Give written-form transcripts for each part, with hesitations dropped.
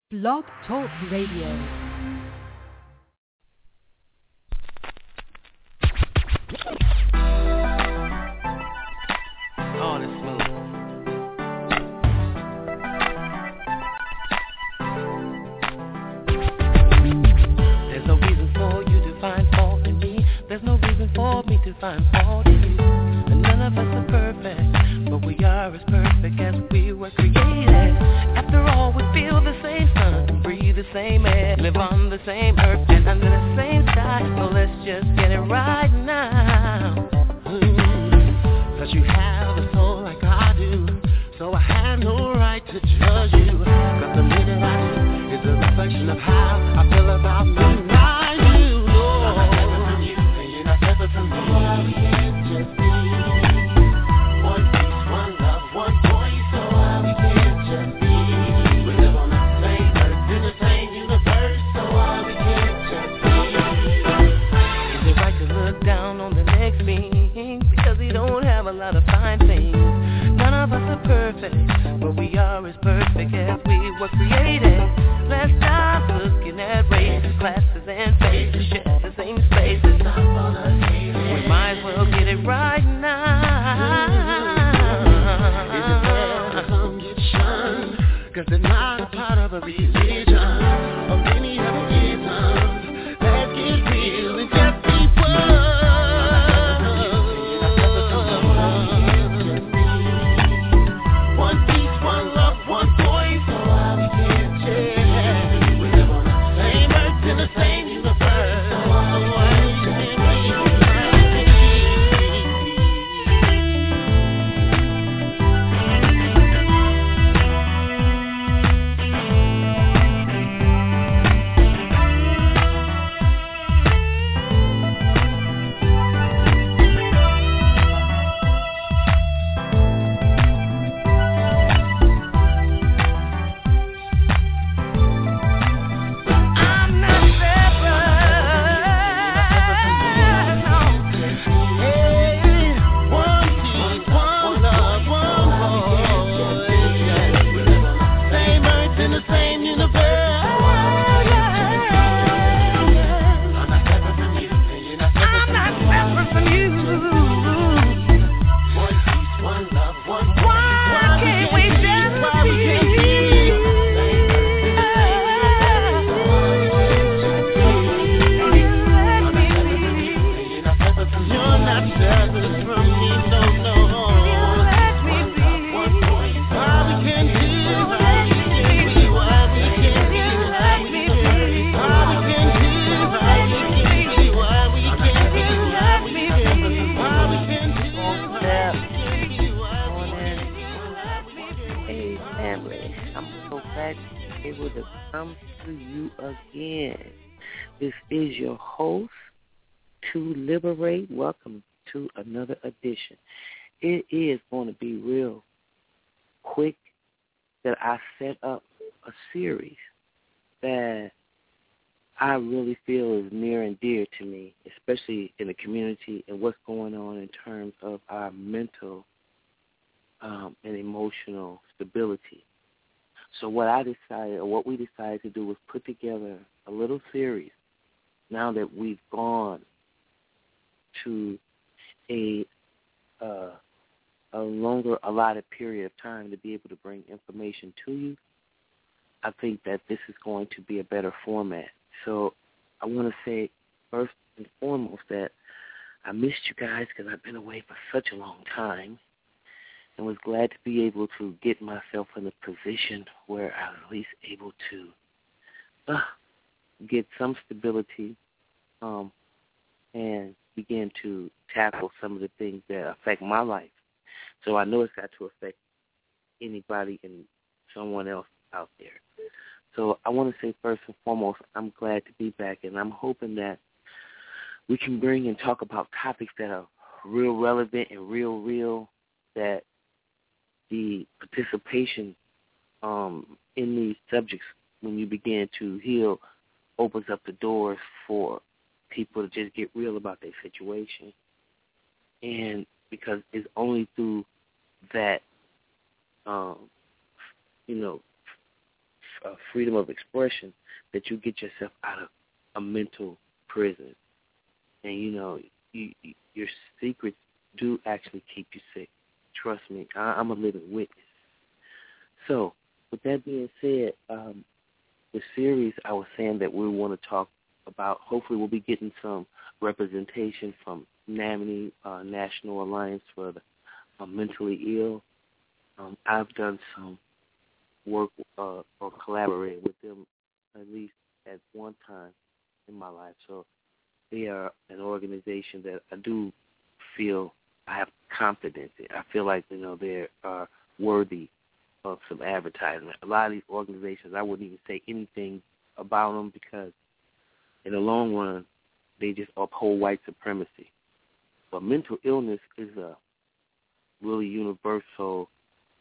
Blog Talk Radio. On it's smooth. There's no reason for you to find fault in me. There's no reason for me to find fault in you. And none of us are perfect, but we are as perfect as we were created. After all, we feel the same sun, breathe the same air, live on the same earth and under the same sky. So let's just get it right now. Cause you have a soul like I do, so I have no right to judge you. Cause the minute I do is a reflection of how I feel about me. Now you know I'm not separate from you, and you're not separate from me. Why we can't just be one piece, one love, one voice. So why we can't just be. We live on the same earth, in the same universe. So why we can't just be. Is it right to look down on the next being because he don't have a lot of fine things? None of us are perfect, but we are as perfect as we were created. Let's stop looking at races, classes, and faces, share the same spaces. We might as well get it right now. Is it fair to some get shunned? Cause they're not a part of a religion or any other ism. Let's get real and just be one. This is your host, To Liberate. Welcome to another edition. It is going to be real quick that I set up a series that I really feel is near and dear to me, especially in the community and what's going on in terms of our mental and emotional stability. So what we decided to do was put together a little series now that we've gone to a longer allotted period of time to be able to bring information to you. I think that this is going to be a better format. So I want to say first and foremost that I missed you guys because I've been away for such a long time and was glad to be able to get myself in a position where I was at least able to get some stability and begin to tackle some of the things that affect my life. So I know it's got to affect anybody and someone else out there. So I want to say first and foremost, I'm glad to be back, and I'm hoping that we can bring and talk about topics that are real relevant and real, that the participation in these subjects when you begin to heal opens up the doors for people to just get real about their situation. And because it's only through that freedom of expression, that you get yourself out of a mental prison. And, you know, your secrets do actually keep you sick. Trust me, I'm a living witness. So, with that being said, the series I was saying that we want to talk about, hopefully we'll be getting some representation from NAMI, National Alliance for the Mentally Ill. I've done some work or collaborated with them at least at one time in my life. So they are an organization that I do feel I have confidence in. I feel like, you know, they are worthy of some advertisement. A lot of these organizations, I wouldn't even say anything about them because in the long run, they just uphold white supremacy. But mental illness is a really universal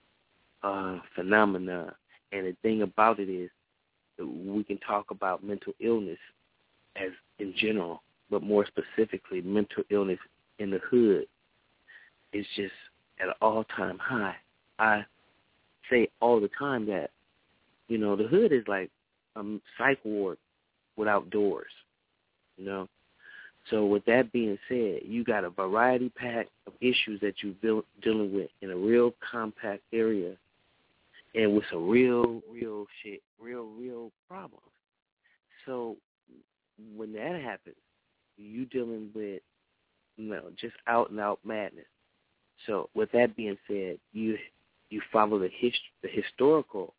phenomenon. And the thing about it is that we can talk about mental illness as in general, but more specifically, mental illness in the hood is just at an all-time high. I say all the time that, you know, the hood is like a psych ward without doors, you know. So with that being said, you got a variety pack of issues that you're dealing with in a real compact area and with some real shit, real problems. So when that happens, you dealing with, you know, just out-and-out madness. So with that being said, you follow the historical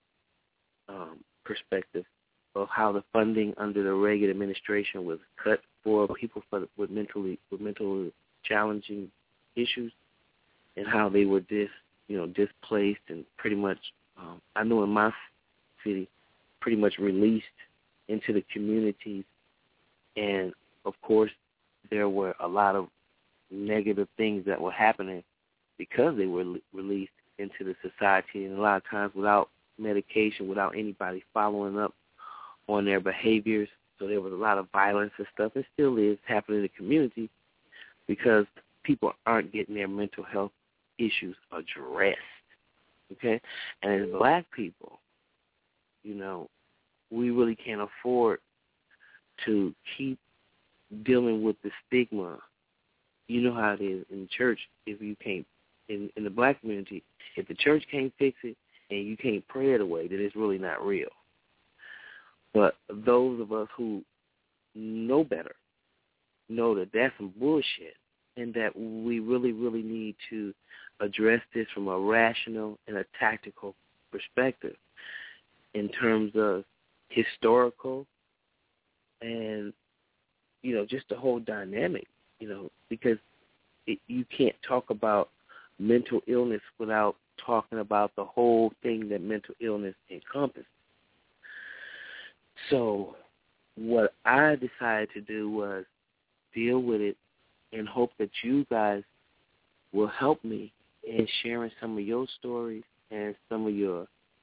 perspective of how the funding under the Reagan administration was cut for people with mentally challenging issues, and how they were displaced and pretty much, I know in my city, pretty much released into the communities. And of course, there were a lot of negative things that were happening because they were released into the society, and a lot of times without medication, without anybody following up on their behaviors. So there was a lot of violence and stuff, and still is happening in the community because people aren't getting their mental health issues addressed, okay? And as black people, you know, we really can't afford to keep dealing with the stigma. You know how it is in the church. If you can't, in the black community, if the church can't fix it and you can't pray it away, then it's really not real. But those of us who know better know that that's some bullshit and that we really, really need to address this from a rational and a tactical perspective in terms of historical and, you know, just the whole dynamic, you know, because you can't talk about mental illness without talking about the whole thing that mental illness encompasses. So what I decided to do was deal with it and hope that you guys will help me in sharing some of your stories and some of your,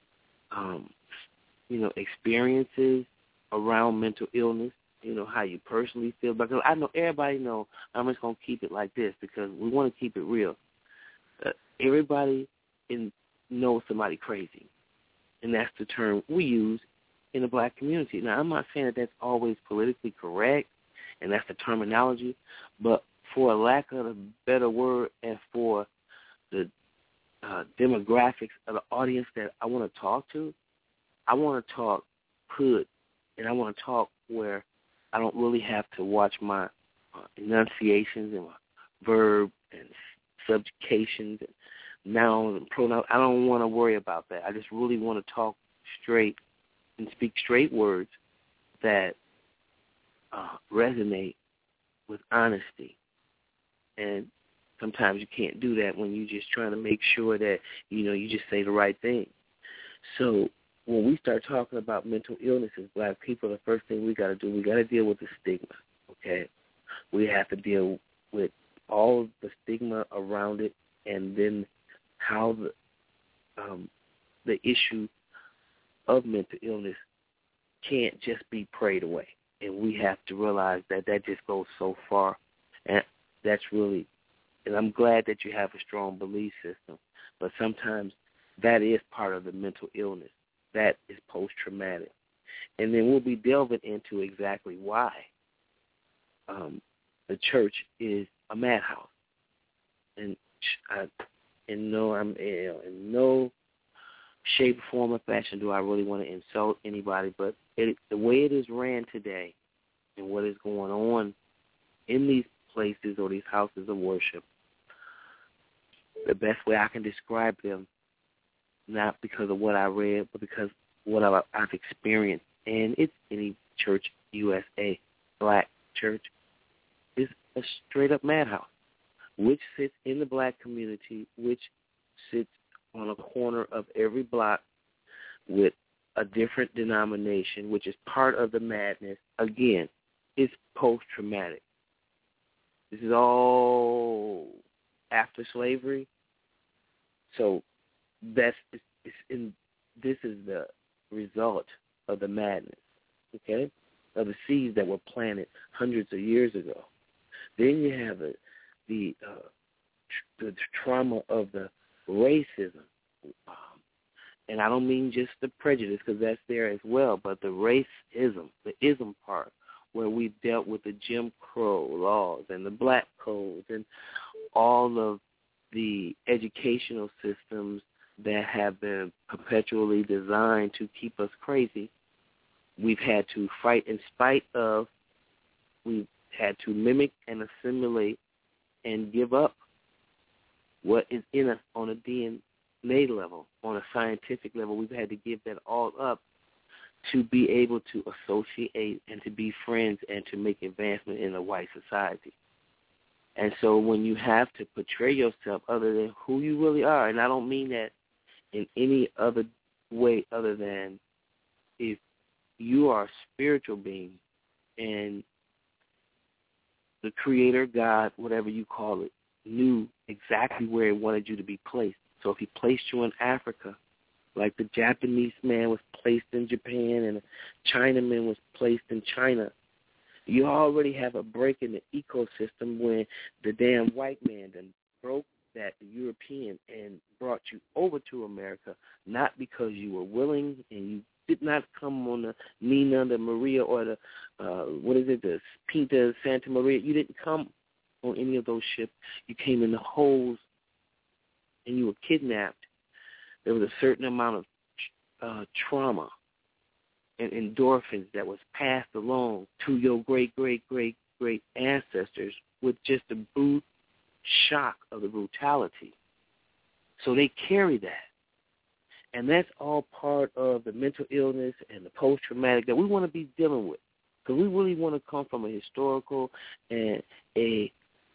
experiences around mental illness, you know, how you personally feel. Because I know everybody know I'm just going to keep it like this because we want to keep it real. Everybody knows somebody crazy, and that's the term we use in the black community. Now, I'm not saying that that's always politically correct, and that's the terminology, but for a lack of a better word and for the demographics of the audience that I want to talk to, I want to talk hood, and I want to talk where I don't really have to watch my enunciations and my verb and subjugations and nouns and pronouns. I don't want to worry about that. I just really want to talk straight and speak straight words that resonate with honesty. And sometimes you can't do that when you're just trying to make sure that, you know, you just say the right thing. So when we start talking about mental illness as black people, the first thing we got to do, we got to deal with the stigma, okay? We have to deal with all of the stigma around it, and then how the issue of mental illness can't just be prayed away. And we have to realize that that just goes so far. And that's really, and I'm glad that you have a strong belief system, but sometimes that is part of the mental illness, that is post-traumatic. And then we'll be delving into exactly why the church is a madhouse. And in no shape, form, or fashion do I really want to insult anybody, but the way it is ran today and what is going on in these places or these houses of worship, the best way I can describe them, not because of what I read, but because of what I've experienced, and it's any church, USA, black church, is a straight-up madhouse, which sits in the black community, which sits on a corner of every block with a different denomination, which is part of the madness. Again, it's post-traumatic. This is all after slavery. So this is the result of the madness, okay, of the seeds that were planted hundreds of years ago. Then you have the trauma of the racism. And I don't mean just the prejudice, because that's there as well, but the racism, the ism part, where we dealt with the Jim Crow laws and the black codes and all of the educational systems that have been perpetually designed to keep us crazy. We've had to fight in spite of, we've had to mimic and assimilate and give up what is in us on a DNA level, on a scientific level. We've had to give that all up to be able to associate and to be friends and to make advancement in a white society. And so when you have to portray yourself other than who you really are, and I don't mean that in any other way other than if you are a spiritual being and the Creator, God, whatever you call it, knew exactly where He wanted you to be placed. So if He placed you in Africa, like the Japanese man was placed in Japan and a Chinaman was placed in China, you already have a break in the ecosystem when the damn white man done broke that European and brought you over to America, not because you were willing and you did not come on the Nina, the Maria, or the, the Pinta, Santa Maria. You didn't come on any of those ships. You came in the holes and you were kidnapped. There was a certain amount of trauma and endorphins that was passed along to your great ancestors with just the brute shock of the brutality. So they carry that. And that's all part of the mental illness and the post-traumatic that we want to be dealing with. Because we really want to come from a historical and a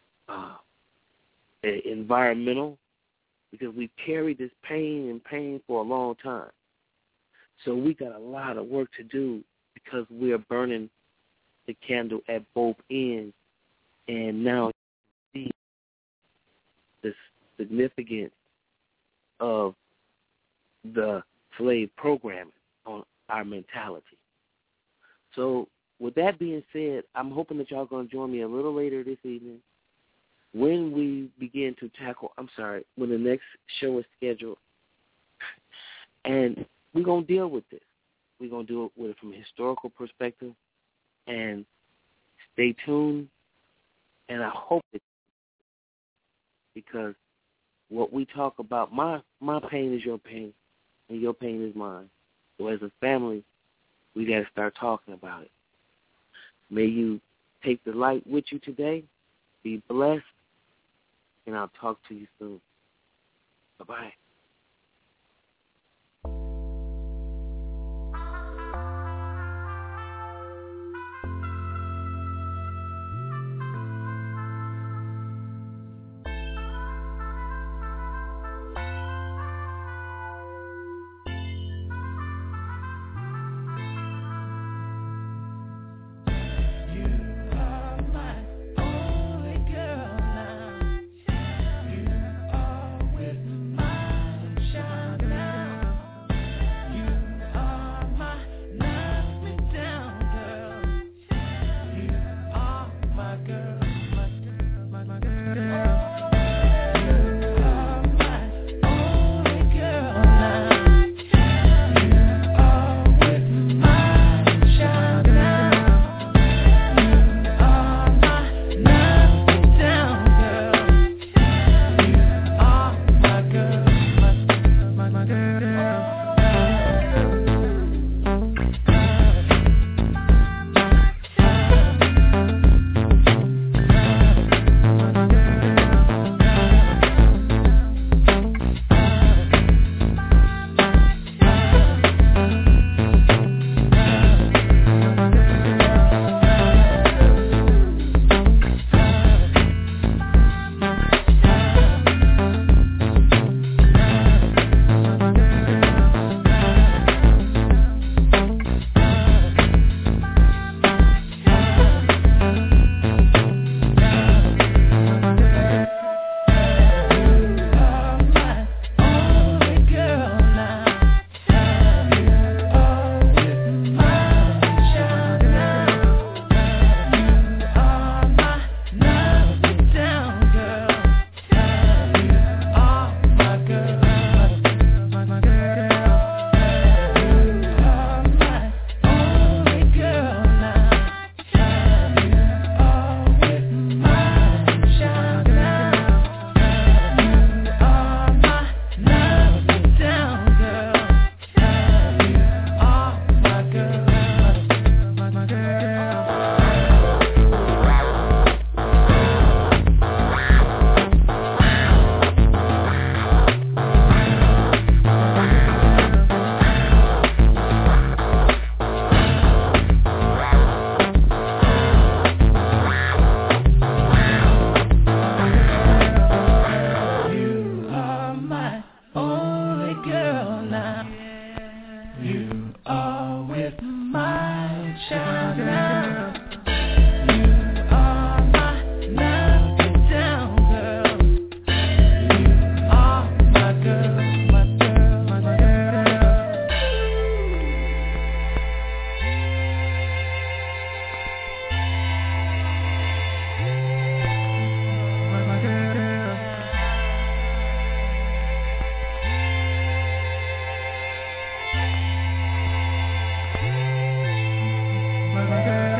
environmental, because we carried this pain for a long time. So we got a lot of work to do because we are burning the candle at both ends. And now you see the significance of the slave programming on our mentality. So with that being said, I'm hoping that y'all going to join me a little later this evening when we begin to tackle, when the next show is scheduled. And we're going to deal with this. We're going to do it with it from a historical perspective. And stay tuned. And I hope it, because what we talk about, my pain is your pain, and your pain is mine. So as a family, we got to start talking about it. May you take the light with you today. Be blessed. And I'll talk to you soon. Bye-bye. Only girl now, you are with my my child. You are my love down girl. You are my girl, my girl, my girl. My girl. My girl.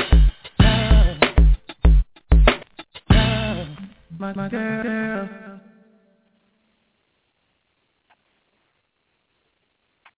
My girl.